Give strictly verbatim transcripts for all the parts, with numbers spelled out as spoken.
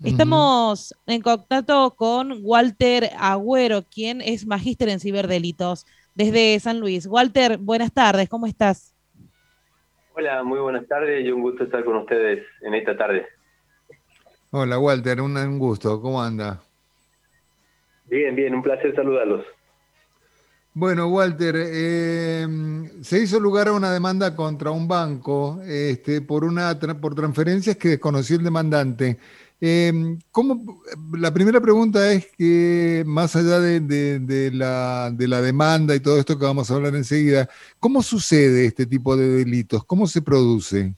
Ujú. Estamos en contacto con Walter Agüero, quien es magíster en ciberdelitos desde San Luis. Walter, buenas tardes, ¿cómo estás? Hola, muy buenas tardes y un gusto estar con ustedes en esta tarde. Hola Walter, un, un gusto, ¿cómo anda? Bien, bien, un placer saludarlos. Bueno, Walter, eh, se hizo lugar a una demanda contra un banco este, por, una, tra- por transferencias que desconoció el demandante. Eh, ¿cómo- la primera pregunta es que, más allá de, de- de la, de la demanda y todo esto que vamos a hablar enseguida, ¿cómo sucede este tipo de delitos? ¿Cómo se produce?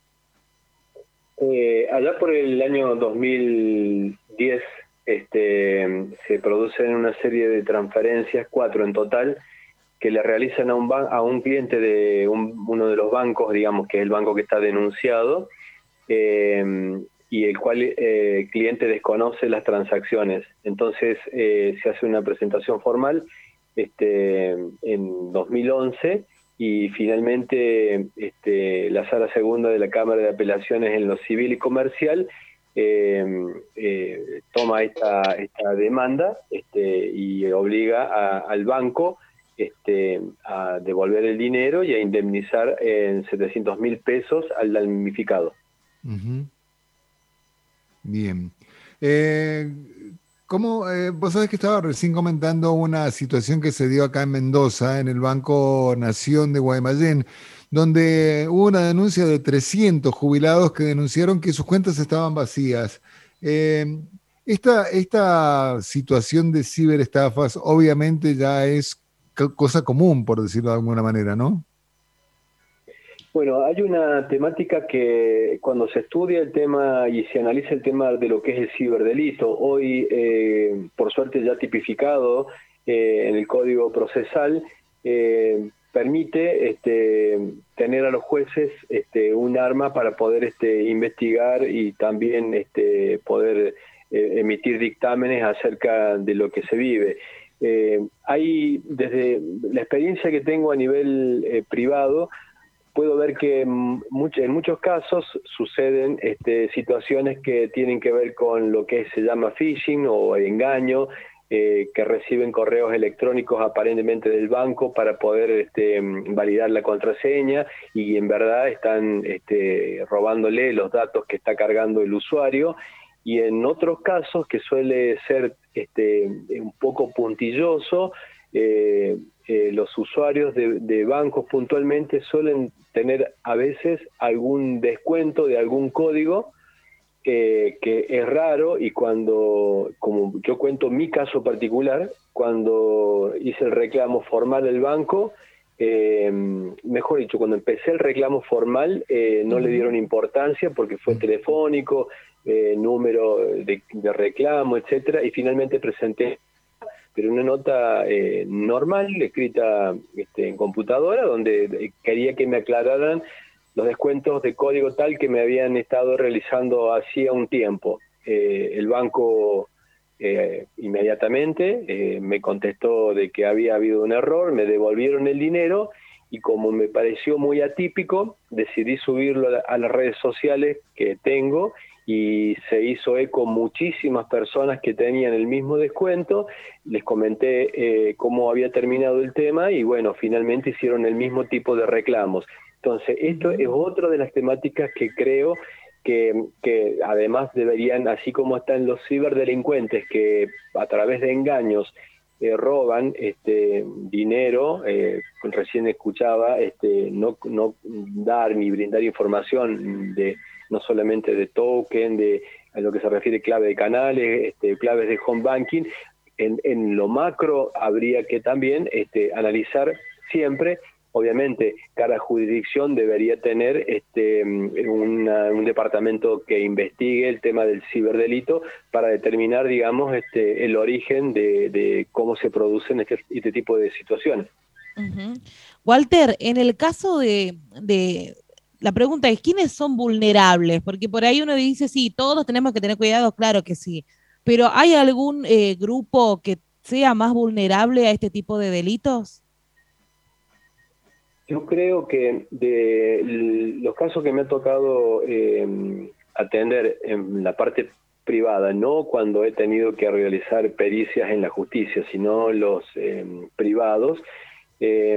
Eh, allá por el año dos mil diez este, se producen una serie de transferencias, cuatro en total, que le realizan a un, ban- a un cliente de un- uno de los bancos, digamos que es el banco que está denunciado, eh, y el cual eh, el cliente desconoce las transacciones. Entonces eh, se hace una presentación formal este, en dos mil once y finalmente este, la Sala Segunda de la Cámara de Apelaciones en lo Civil y Comercial eh, eh, toma esta, esta demanda este, y obliga a, al banco este, a devolver el dinero y a indemnizar en setecientos mil pesos al damnificado. Ujú. Bien. Eh, ¿cómo, eh, vos sabés que estaba recién comentando una situación que se dio acá en Mendoza, en el Banco Nación de Guaymallén, donde hubo una denuncia de trescientos jubilados que denunciaron que sus cuentas estaban vacías. Eh, esta, esta situación de ciberestafas obviamente ya es co- cosa común, por decirlo de alguna manera, ¿no? Bueno, hay una temática que cuando se estudia el tema y se analiza el tema de lo que es el ciberdelito, hoy eh, por suerte ya tipificado eh, en el Código Procesal, eh, permite este, tener a los jueces este, un arma para poder este, investigar y también este, poder eh, emitir dictámenes acerca de lo que se vive. Eh, hay, desde la experiencia que tengo a nivel eh, privado, puedo ver que en muchos casos suceden este, situaciones que tienen que ver con lo que se llama phishing o engaño, eh, que reciben correos electrónicos aparentemente del banco para poder este, validar la contraseña y en verdad están este, robándole los datos que está cargando el usuario. Y en otros casos, que suele ser este, un poco puntilloso, eh, eh, los usuarios de, de bancos puntualmente suelen tener a veces algún descuento de algún código eh, que es raro, y cuando, como yo cuento mi caso particular, cuando hice el reclamo formal del banco, eh, mejor dicho, cuando empecé el reclamo formal eh, no le Ujú. dieron importancia porque fue telefónico, eh, número de, de reclamo, etcétera, y finalmente presenté pero una nota eh, normal, escrita este, en computadora, donde quería que me aclararan los descuentos de código tal que me habían estado realizando hacía un tiempo. Eh, el banco eh, inmediatamente eh, me contestó de que había habido un error, me devolvieron el dinero y como me pareció muy atípico, decidí subirlo a, a las redes sociales que tengo y se hizo eco muchísimas personas que tenían el mismo descuento. Les comenté eh, cómo había terminado el tema y bueno, finalmente hicieron el mismo tipo de reclamos. Entonces, esto es Ujú. otra de las temáticas que creo que, que además deberían, así como están los ciberdelincuentes que a través de engaños eh, roban este dinero, eh, recién escuchaba, este, no, no dar ni brindar información de no solamente de token, de a lo que se refiere clave de canales, este, claves de home banking. En, en lo macro habría que también este, analizar siempre, obviamente cada jurisdicción debería tener este, una, un departamento que investigue el tema del ciberdelito para determinar, digamos, este, el origen de, de cómo se producen este, este tipo de situaciones. Ujú. Walter, en el caso de, de, la pregunta es, ¿quiénes son vulnerables? Porque por ahí uno dice, sí, todos tenemos que tener cuidado, claro que sí, pero ¿hay algún eh, grupo que sea más vulnerable a este tipo de delitos? Yo creo que de los casos que me ha tocado eh, atender en la parte privada, no cuando he tenido que realizar pericias en la justicia, sino los eh, privados, eh,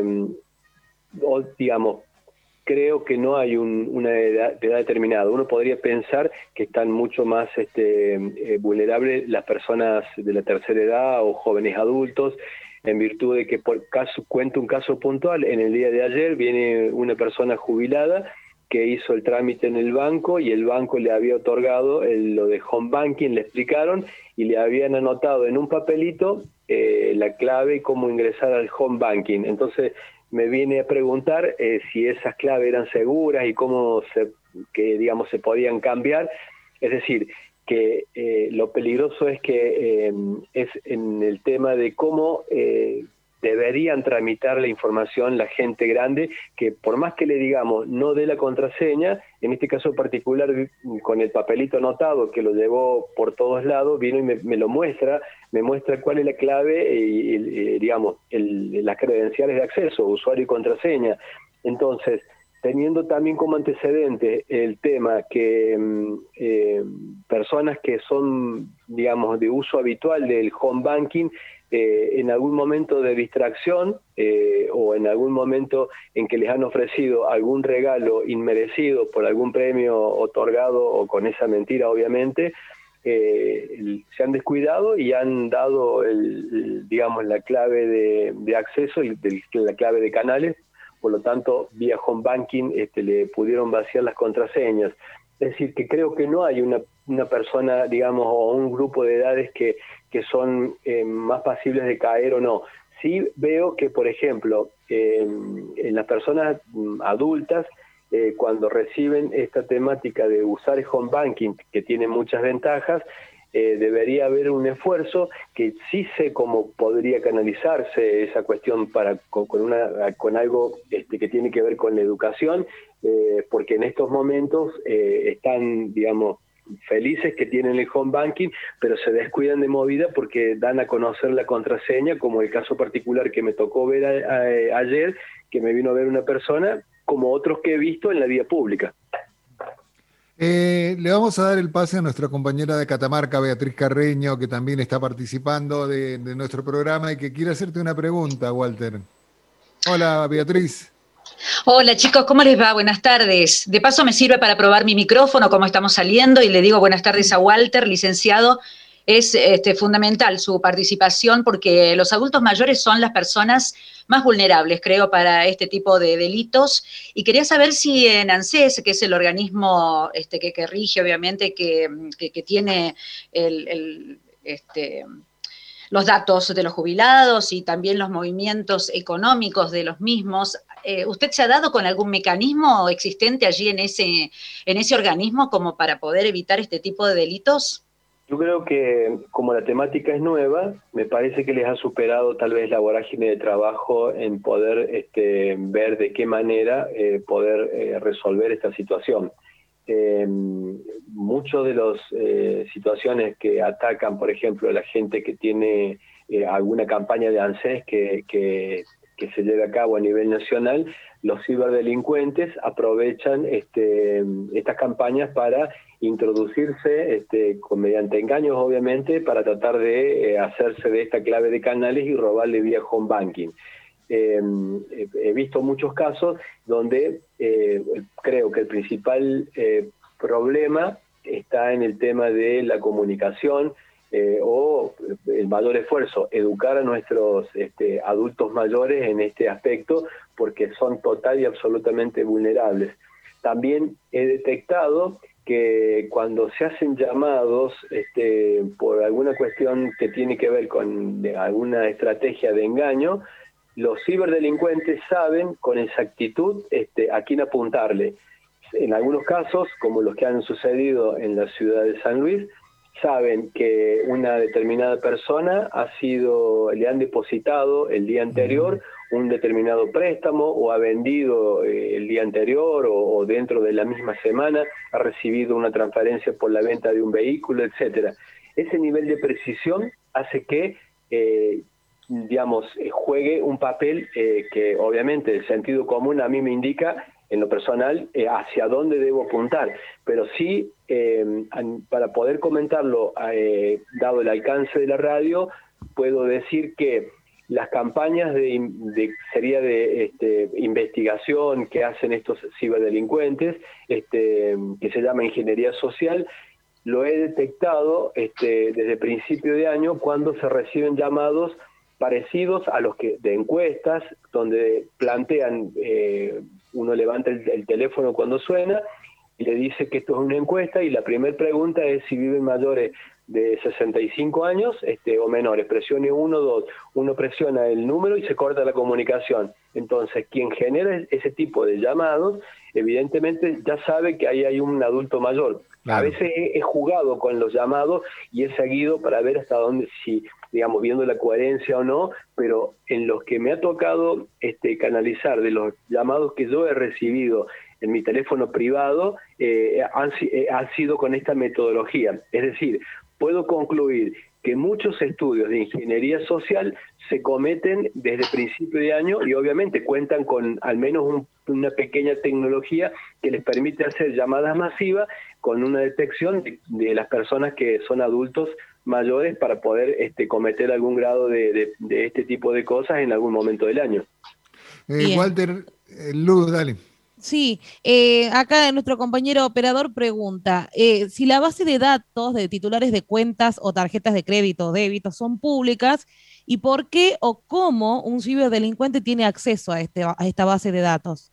o, digamos, creo que no hay un, una edad, edad determinada. Uno podría pensar que están mucho más este, eh, vulnerables las personas de la tercera edad o jóvenes adultos, en virtud de que, por caso, cuento un caso puntual, en el día de ayer viene una persona jubilada que hizo el trámite en el banco y el banco le había otorgado el, lo de home banking, le explicaron y le habían anotado en un papelito eh, la clave y cómo ingresar al home banking. Entonces me viene a preguntar eh, si esas claves eran seguras y cómo se, que, digamos, se podían cambiar. Es decir, que eh, lo peligroso es que eh, es en el tema de cómo eh, deberían tramitar la información la gente grande, que por más que le digamos no dé la contraseña, en este caso particular con el papelito anotado que lo llevó por todos lados, vino y me, me lo muestra, me muestra cuál es la clave y, y digamos el, las credenciales de acceso, usuario y contraseña. Entonces, teniendo también como antecedente el tema que eh, personas que son, digamos, de uso habitual del home banking, eh, en algún momento de distracción eh, o en algún momento en que les han ofrecido algún regalo inmerecido por algún premio otorgado o con esa mentira, obviamente, eh, el, se han descuidado y han dado, el, el, digamos, la clave de, de acceso y de, la clave de canales. Por lo tanto, vía home banking este, le pudieron vaciar las contraseñas. Es decir, que creo que no hay una, una persona, digamos, o un grupo de edades que, que son eh, más pasibles de caer o no. Sí veo que, por ejemplo, eh, en las personas adultas, eh, cuando reciben esta temática de usar el home banking, que tiene muchas ventajas, Eh, debería haber un esfuerzo que sí sé cómo podría canalizarse esa cuestión para con, con, una, con algo este, que tiene que ver con la educación, eh, porque en estos momentos eh, están, digamos, felices que tienen el home banking, pero se descuidan de movida porque dan a conocer la contraseña, como el caso particular que me tocó ver a, a, ayer, que me vino a ver una persona, como otros que he visto en la vía pública. Eh, le vamos a dar el pase a nuestra compañera de Catamarca, Beatriz Carreño, que también está participando de, de nuestro programa y que quiere hacerte una pregunta, Walter. Hola, Beatriz. Hola chicos, ¿cómo les va? Buenas tardes. De paso me sirve para probar mi micrófono, cómo estamos saliendo, y le digo buenas tardes a Walter, licenciado. Es este, fundamental su participación porque los adultos mayores son las personas más vulnerables, creo, para este tipo de delitos. Y quería saber si en ANSES, que es el organismo este, que, que rige, obviamente, que, que, que tiene el, el, este, los datos de los jubilados y también los movimientos económicos de los mismos, eh, ¿usted se ha dado con algún mecanismo existente allí en ese, en ese organismo como para poder evitar este tipo de delitos? Yo creo que como la temática es nueva, me parece que les ha superado tal vez la vorágine de trabajo en poder este, ver de qué manera eh, poder eh, resolver esta situación. Eh, muchas de las eh, situaciones que atacan, por ejemplo, a la gente que tiene eh, alguna campaña de ANSES que, que, que se lleve a cabo a nivel nacional, los ciberdelincuentes aprovechan este, estas campañas para introducirse este, con, mediante engaños, obviamente, para tratar de eh, hacerse de esta clave de canales y robarle vía home banking. Eh, he visto muchos casos donde eh, creo que el principal eh, problema está en el tema de la comunicación eh, o el mayor esfuerzo, educar a nuestros este, adultos mayores en este aspecto, porque son total y absolutamente vulnerables. También he detectado que cuando se hacen llamados este, por alguna cuestión que tiene que ver con alguna estrategia de engaño, los ciberdelincuentes saben con exactitud este, a quién apuntarle. En algunos casos, como los que han sucedido en la ciudad de San Luis, saben que una determinada persona ha sido, le han depositado el día anterior un determinado préstamo o ha vendido eh, el día anterior o, o dentro de la misma semana ha recibido una transferencia por la venta de un vehículo, etcétera. Ese nivel de precisión hace que eh, digamos, juegue un papel eh, que obviamente el sentido común a mí me indica en lo personal, eh, hacia dónde debo apuntar, pero sí, eh, para poder comentarlo, eh, dado el alcance de la radio, puedo decir que las campañas de, de sería de este, investigación que hacen estos ciberdelincuentes, este, que se llama ingeniería social, lo he detectado este, desde principio de año cuando se reciben llamados parecidos a los que de encuestas, donde plantean, eh, uno levanta el, el teléfono cuando suena y le dice que esto es una encuesta, y la primera pregunta es si viven mayores de sesenta y cinco años este, o menores. Presione uno, dos. Uno presiona el número y se corta la comunicación. Entonces, quien genera ese tipo de llamados, evidentemente ya sabe que ahí hay un adulto mayor. Claro. A veces he, he jugado con los llamados y he seguido para ver hasta dónde, si, digamos, viendo la coherencia o no, pero en los que me ha tocado este, canalizar de los llamados que yo he recibido en mi teléfono privado, eh, han, eh, han sido con esta metodología. Es decir, puedo concluir que muchos estudios de ingeniería social se cometen desde principio de año y obviamente cuentan con al menos un, una pequeña tecnología que les permite hacer llamadas masivas con una detección de, de las personas que son adultos mayores para poder este, cometer algún grado de, de, de este tipo de cosas en algún momento del año. Eh, Walter, eh, Luz, dale. Sí, eh, acá nuestro compañero operador pregunta, eh, si la base de datos de titulares de cuentas o tarjetas de crédito o débito son públicas, ¿y por qué o cómo un ciberdelincuente tiene acceso a, este, a esta base de datos?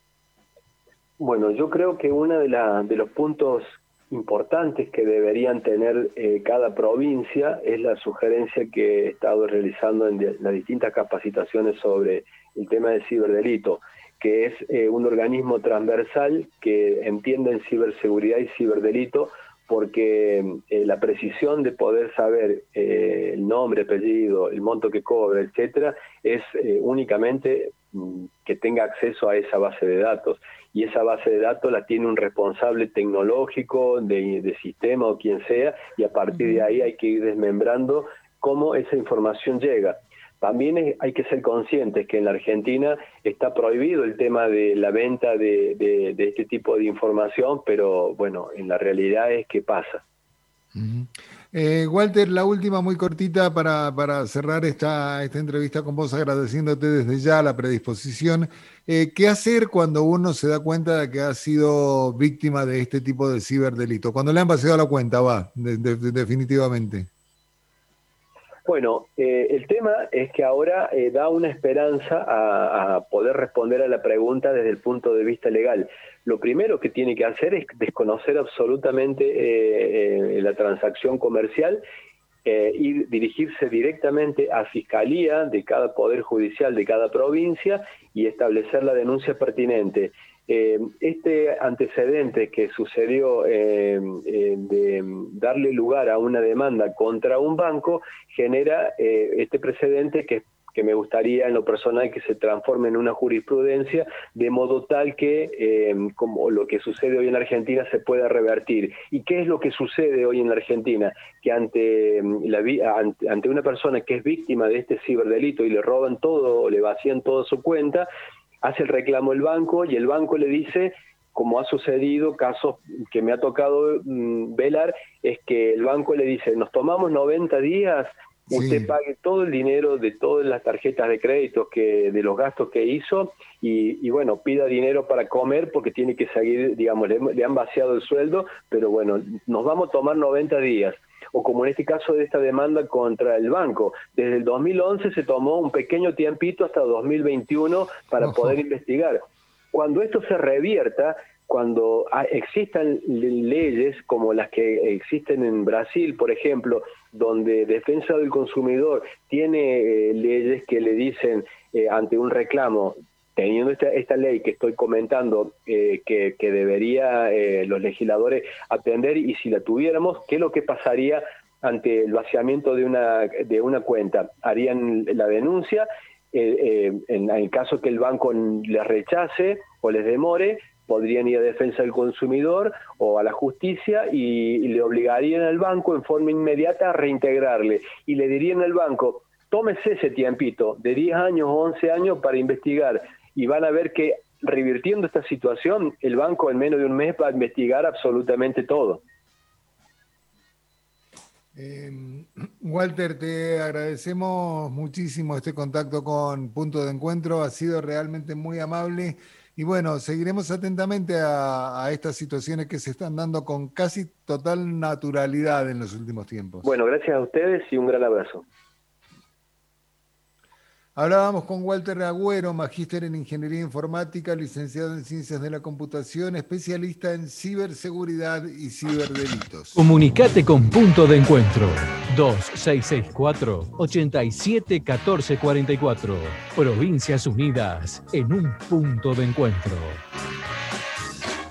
Bueno, yo creo que uno de, la, de los puntos importantes que deberían tener eh, cada provincia es la sugerencia que he estado realizando en de, las distintas capacitaciones sobre el tema del ciberdelito, que es eh, un organismo transversal que entienda en ciberseguridad y ciberdelito, porque eh, la precisión de poder saber eh, el nombre, apellido, el monto que cobra, etcétera, es eh, únicamente mm, que tenga acceso a esa base de datos. Y esa base de datos la tiene un responsable tecnológico, de, de sistema o quien sea, y a partir de ahí hay que ir desmembrando cómo esa información llega. También es, hay que ser conscientes que en la Argentina está prohibido el tema de la venta de, de, de este tipo de información, pero bueno, en la realidad es que pasa. Uh-huh. eh, Walter, la última muy cortita para, para cerrar esta, esta entrevista con vos, agradeciéndote desde ya la predisposición. Eh, ¿Qué hacer cuando uno se da cuenta de que ha sido víctima de este tipo de ciberdelito? Cuando le han vaciado la cuenta, va, de, de, de, definitivamente. Bueno, eh, el tema es que ahora eh, da una esperanza a, a poder responder a la pregunta desde el punto de vista legal. Lo primero que tiene que hacer es desconocer absolutamente eh, eh, la transacción comercial eh, y dirigirse directamente a Fiscalía de cada Poder Judicial de cada provincia y establecer la denuncia pertinente. Eh, este antecedente que sucedió eh, eh, de darle lugar a una demanda contra un banco genera eh, este precedente que, que me gustaría en lo personal que se transforme en una jurisprudencia de modo tal que eh, como lo que sucede hoy en Argentina se pueda revertir. ¿Y qué es lo que sucede hoy en la Argentina? Que ante, la, ante, ante una persona que es víctima de este ciberdelito y le roban todo o le vacían toda su cuenta, hace el reclamo el banco y el banco le dice, como ha sucedido, casos que me ha tocado mmm, velar, es que el banco le dice, nos tomamos noventa días, usted sí. pague todo el dinero de todas las tarjetas de crédito, que de los gastos que hizo, y, y bueno, pida dinero para comer porque tiene que seguir, digamos, le, le han vaciado el sueldo, pero bueno, nos vamos a tomar noventa días. O como en este caso de esta demanda contra el banco. Desde el dos mil once se tomó un pequeño tiempito hasta dos mil veintiuno para poder investigar. Cuando esto se revierta, cuando existan leyes como las que existen en Brasil, por ejemplo, donde Defensa del Consumidor tiene eh, leyes que le dicen eh, ante un reclamo, teniendo esta, esta ley que estoy comentando, eh, que, que debería eh, los legisladores atender, y si la tuviéramos, ¿qué es lo que pasaría ante el vaciamiento de una, de una cuenta? Harían la denuncia, eh, eh, en el caso que el banco les rechace o les demore, podrían ir a Defensa del Consumidor o a la justicia y, y le obligarían al banco en forma inmediata a reintegrarle. Y le dirían al banco, tómese ese tiempito de diez años o once años para investigar, y van a ver que revirtiendo esta situación, el banco en menos de un mes va a investigar absolutamente todo. Eh, Walter, te agradecemos muchísimo este contacto con Punto de Encuentro, ha sido realmente muy amable y bueno, seguiremos atentamente a, a estas situaciones que se están dando con casi total naturalidad en los últimos tiempos. Bueno, gracias a ustedes y un gran abrazo. Hablábamos con Walter Agüero, magíster en Ingeniería Informática, licenciado en Ciencias de la Computación, especialista en ciberseguridad y ciberdelitos. Comunicate con Punto de Encuentro dos seis seis cuatro, ocho siete uno cuatro cuatro cuatro. Provincias Unidas en un punto de encuentro.